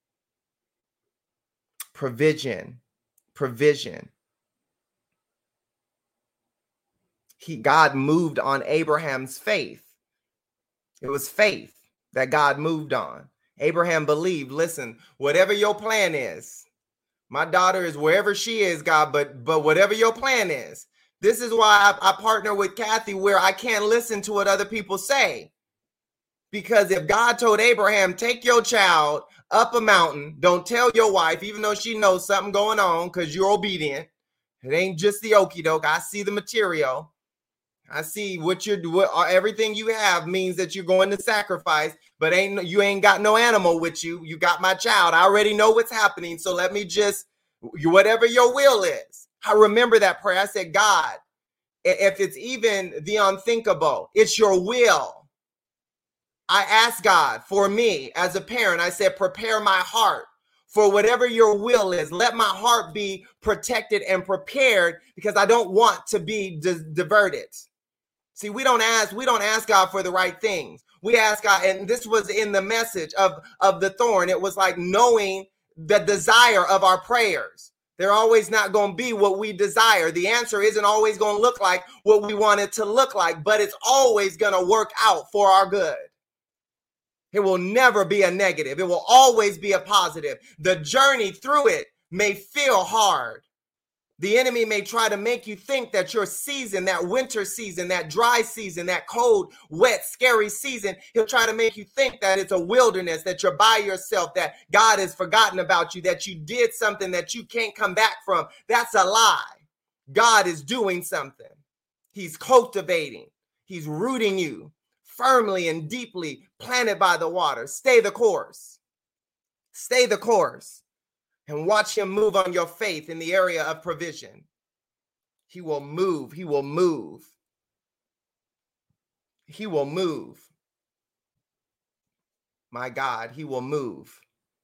Provision, provision. He God moved on Abraham's faith. It was faith that God moved on. Abraham believed, listen, whatever your plan is, my daughter is wherever she is, God, but but whatever your plan is. This is why I, I partner with Kathy, where I can't listen to what other people say. Because if God told Abraham, take your child up a mountain, don't tell your wife, even though she knows something going on because you're obedient. It ain't just the okie doke. I see the material. I see what you're doing. Everything you have means that you're going to sacrifice, but ain't you ain't got no animal with you. You got my child. I already know what's happening. So let me just, whatever your will is. I remember that prayer. I said, God, if it's even the unthinkable, it's your will. I asked God for me as a parent. I said, prepare my heart for whatever your will is. Let my heart be protected and prepared because I don't want to be di- diverted. See, we don't ask, we don't ask God for the right things. We ask God, and this was in the message of, of the thorn. It was like knowing the desire of our prayers. They're always not going to be what we desire. The answer isn't always going to look like what we want it to look like, but it's always going to work out for our good. It will never be a negative. It will always be a positive. The journey through it may feel hard. The enemy may try to make you think that your season, that winter season, that dry season, that cold, wet, scary season, he'll try to make you think that it's a wilderness, that you're by yourself, that God has forgotten about you, that you did something that you can't come back from. That's a lie. God is doing something. He's cultivating. He's rooting you firmly and deeply planted by the water. Stay the course. Stay the course. And watch him move on your faith in the area of provision. He will move. He will move. He will move. My God, he will move.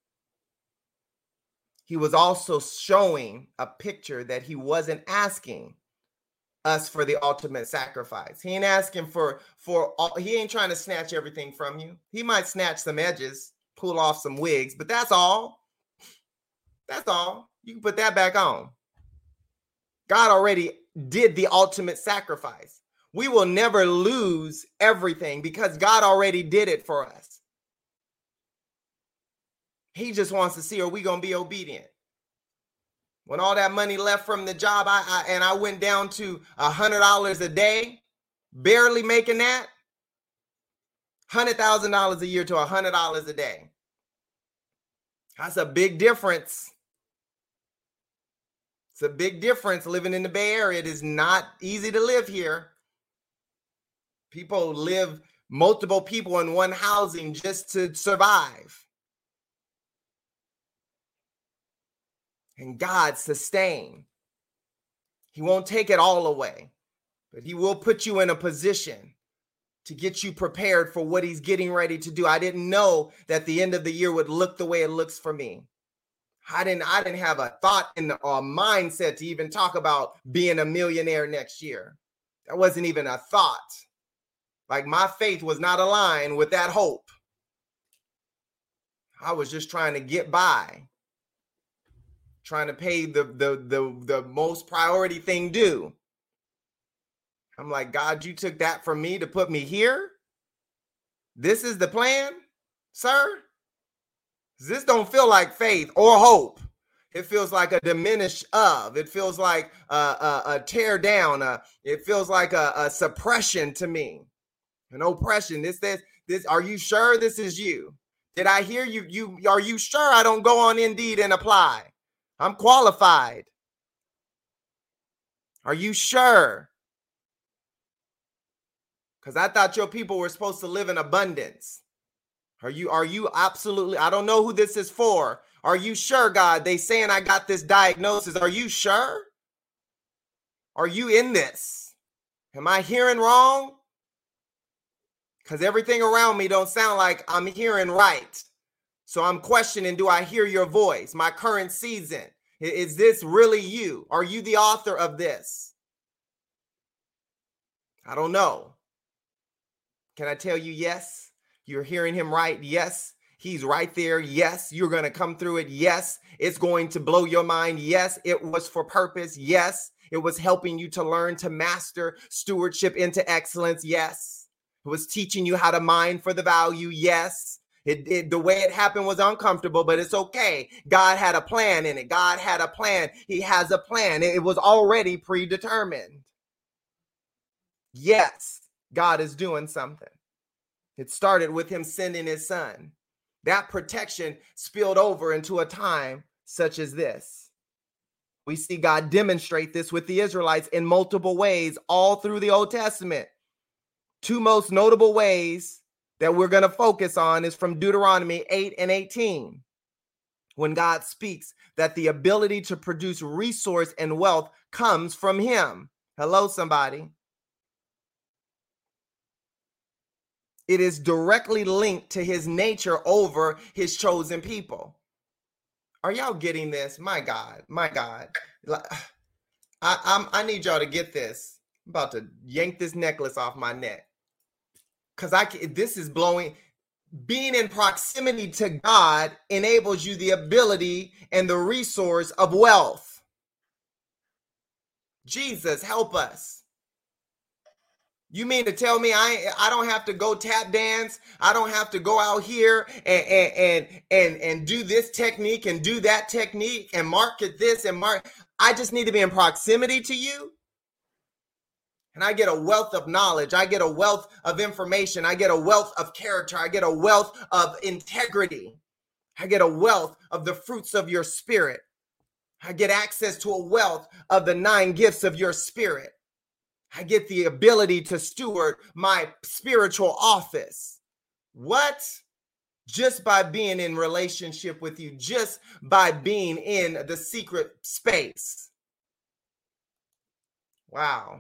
He was also showing a picture that he wasn't asking us for the ultimate sacrifice. He ain't asking for, for all, he ain't trying to snatch everything from you. He might snatch some edges, pull off some wigs, but that's all. That's all. You can put that back on. God already did the ultimate sacrifice. We will never lose everything because God already did it for us. He just wants to see, are we going to be obedient? When all that money left from the job, I, I and I went down to one hundred dollars a day, barely making that, one hundred thousand dollars a year to one hundred dollars a day. That's a big difference. It's a big difference living in the Bay Area. It is not easy to live here. People live, multiple people in one housing just to survive. And God sustain. He won't take it all away, but he will put you in a position to get you prepared for what he's getting ready to do. I didn't know that the end of the year would look the way it looks for me. I didn't, I didn't have a thought in the uh, mindset to even talk about being a millionaire next year. That wasn't even a thought. Like my faith was not aligned with that hope. I was just trying to get by, trying to pay the, the, the, the most priority thing due. I'm like, God, you took that from me to put me here? This is the plan, sir? This don't feel like faith or hope. It feels like a diminish of. It feels like a, a, a tear down. A, it feels like a, a suppression to me. An oppression. This, this, this. Are you sure this is you? Did I hear you? You are you sure I don't go on Indeed and apply? I'm qualified. Are you sure? Because I thought your people were supposed to live in abundance. Are you, are you absolutely, I don't know who this is for. Are you sure, God? They saying I got this diagnosis. Are you sure? Are you in this? Am I hearing wrong? Because everything around me don't sound like I'm hearing right. So I'm questioning, do I hear your voice? My current season. Is this really you? Are you the author of this? I don't know. Can I tell you, yes, you're hearing him right? Yes, he's right there. Yes, you're going to come through it. Yes, it's going to blow your mind. Yes, it was for purpose. Yes, it was helping you to learn to master stewardship into excellence. Yes, it was teaching you how to mine for the value. Yes. It, it the way it happened was uncomfortable, but it's okay. God had a plan in it. God had a plan. He has a plan. It, it was already predetermined. Yes, God is doing something. It started with him sending his son. That protection spilled over into a time such as this. We see God demonstrate this with the Israelites in multiple ways all through the Old Testament. Two most notable ways that we're going to focus on is from Deuteronomy eight and eighteen, when God speaks that the ability to produce resource and wealth comes from him. Hello, somebody. It is directly linked to his nature over his chosen people. Are y'all getting this? My God, my God. I, I'm, I need y'all to get this. I'm about to yank this necklace off my neck. Because I this is blowing. Being in proximity to God enables you the ability and the resource of wealth. Jesus, help us. You mean to tell me I I don't have to go tap dance? I don't have to go out here and and and and, and do this technique and do that technique and market this and mark. I just need to be in proximity to you. And I get a wealth of knowledge. I get a wealth of information. I get a wealth of character. I get a wealth of integrity. I get a wealth of the fruits of your spirit. I get access to a wealth of the nine gifts of your spirit. I get the ability to steward my spiritual office. What? Just by being in relationship with you, just by being in the secret space. Wow.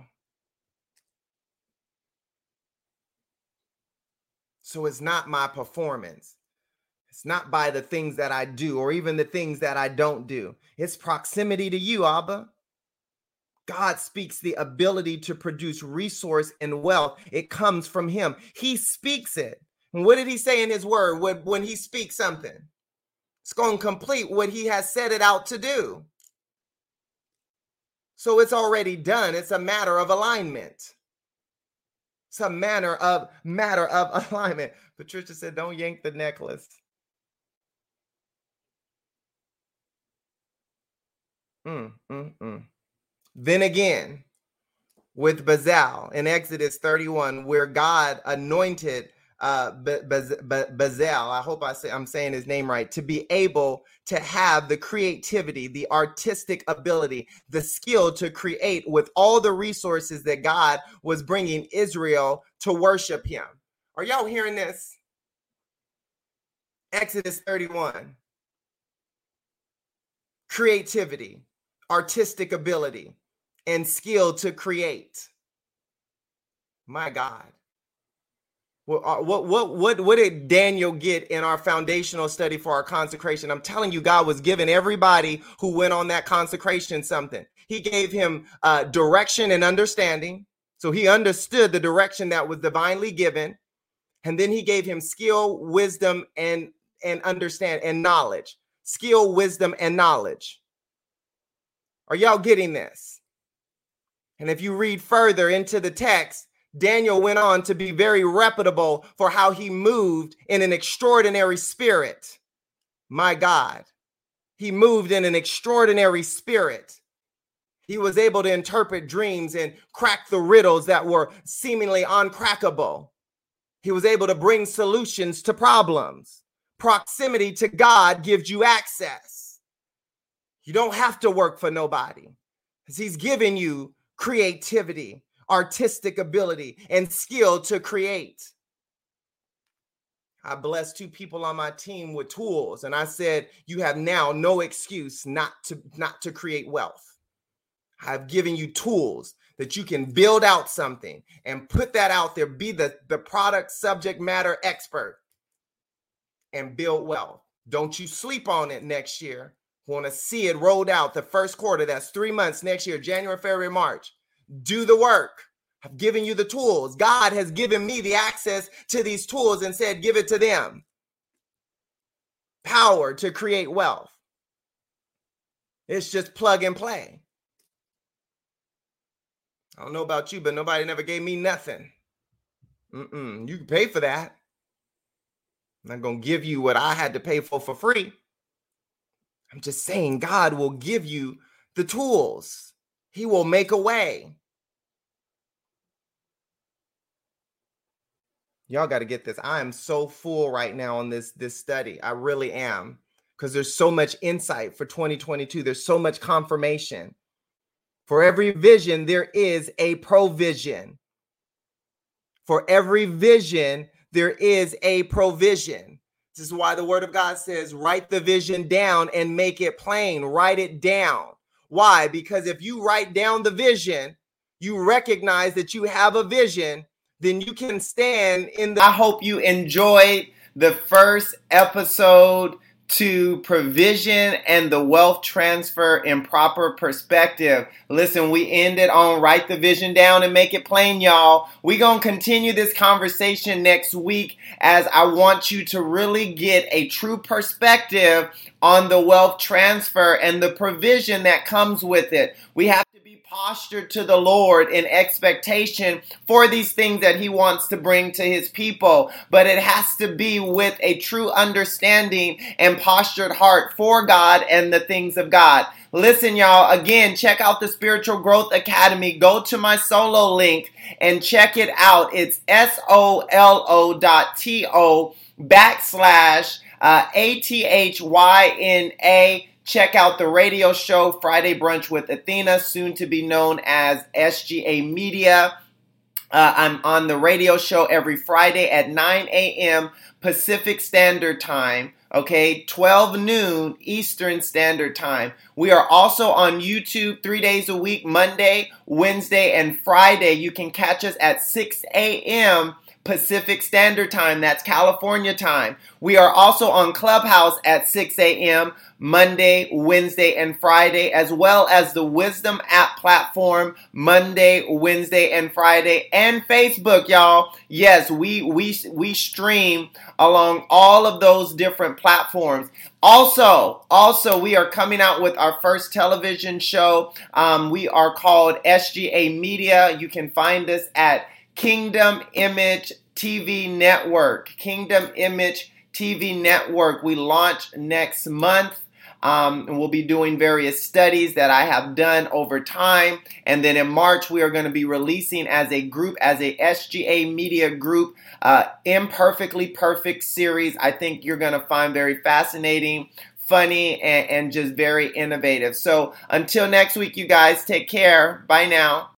So it's not my performance. It's not by the things that I do or even the things that I don't do. It's proximity to you, Abba. God speaks the ability to produce resource and wealth. It comes from him. He speaks it. And what did he say in his word when, when he speaks something? It's going to complete what he has set it out to do. So it's already done. It's a matter of alignment. It's a matter of matter of alignment. Patricia said, don't yank the necklace. Mm, mm, mm. Then again, with Bezalel in Exodus thirty-one, where God anointed uh, Be- Be- Be- Bezalel, I hope I say, I'm saying his name right, to be able to have the creativity, the artistic ability, the skill to create with all the resources that God was bringing Israel to worship him. Are y'all hearing this? Exodus thirty-one. Creativity, artistic ability, and skill to create. My God. What, what, what, what, what did Daniel get in our foundational study for our consecration? I'm telling you, God was giving everybody who went on that consecration something. He gave him uh, direction and understanding. So he understood the direction that was divinely given. And then he gave him skill, wisdom, and, and understand and knowledge. Skill, wisdom, and knowledge. Are y'all getting this? And if you read further into the text, Daniel went on to be very reputable for how he moved in an extraordinary spirit. My God, he moved in an extraordinary spirit. He was able to interpret dreams and crack the riddles that were seemingly uncrackable. He was able to bring solutions to problems. Proximity to God gives you access. You don't have to work for nobody, because he's given you creativity, artistic ability, and skill to create. I blessed two people on my team with tools, and I said, you have now no excuse not to, not to create wealth. I've given you tools that you can build out something and put that out there, be the, the product subject matter expert, and build wealth. Don't you sleep on it next year. Want to see it rolled out the first quarter. That's three months next year, January, February, March. Do the work. I've given you the tools. God has given me the access to these tools and said, give it to them. Power to create wealth. It's just plug and play. I don't know about you, but nobody never gave me nothing. Mm-mm. You can pay for that. I'm not going to give you what I had to pay for for free. I'm just saying God will give you the tools. He will make a way. Y'all got to get this. I am so full right now on this, this study. I really am. Because there's so much insight for twenty twenty-two. There's so much confirmation. For every vision, there is a provision. For every vision, there is a provision. This is why the word of God says, write the vision down and make it plain. Write it down. Why? Because if you write down the vision, you recognize that you have a vision, then you can stand in the... I hope you enjoyed the first episode to provision and the wealth transfer in proper perspective. Listen, we ended on write the vision down and make it plain, y'all. We're going to continue this conversation next week as I want you to really get a true perspective on the wealth transfer and the provision that comes with it. We have to be postured to the Lord in expectation for these things that he wants to bring to his people. But it has to be with a true understanding and postured heart for God and the things of God. Listen, y'all, again, check out the Spiritual Growth Academy. Go to my solo link and check it out. It's S-O-L-O dot T-O backslash uh, A-T-H-Y-N-A. Check out the radio show, Friday Brunch with Athena, soon to be known as S G A Media. Uh, I'm on the radio show every Friday at nine a.m. Pacific Standard Time, okay, twelve noon Eastern Standard Time. We are also on YouTube three days a week, Monday, Wednesday, and Friday. You can catch us at six a.m. Pacific Standard Time. That's California time. We are also on Clubhouse at six a.m. Monday, Wednesday, and Friday, as well as the Wisdom app platform Monday, Wednesday, and Friday, and Facebook, y'all. Yes, we we we stream along all of those different platforms. Also, also, we are coming out with our first television show. Um, we are called S G A Media. You can find us at Kingdom Image T V Network. Kingdom Image T V Network. We launch next month. Um, and we'll be doing various studies that I have done over time. And then in March, we are going to be releasing as a group, as a S G A Media group, uh, Imperfectly Perfect series. I think you're going to find very fascinating, funny, and, and just very innovative. So until next week, you guys, take care. Bye now.